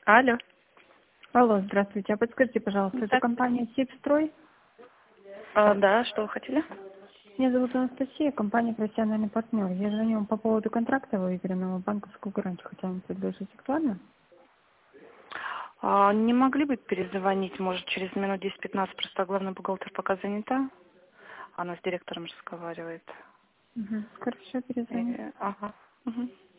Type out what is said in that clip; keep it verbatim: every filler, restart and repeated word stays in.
Алло. Алло, здравствуйте. А подскажите, пожалуйста, это Так. компания «Сибстрой»? А, да, что вы хотели? Меня зовут Анастасия, компания «Профессиональный партнер». Я звоню вам по поводу контракта выигранного, банковскую гарантию хотела вам предложить. Актуально? А, не могли бы перезвонить, может, через минут десять-пятнадцать, просто главный бухгалтер пока занята. Она с директором разговаривает. Угу. Хорошо, перезвоню. И- ага. Мгм.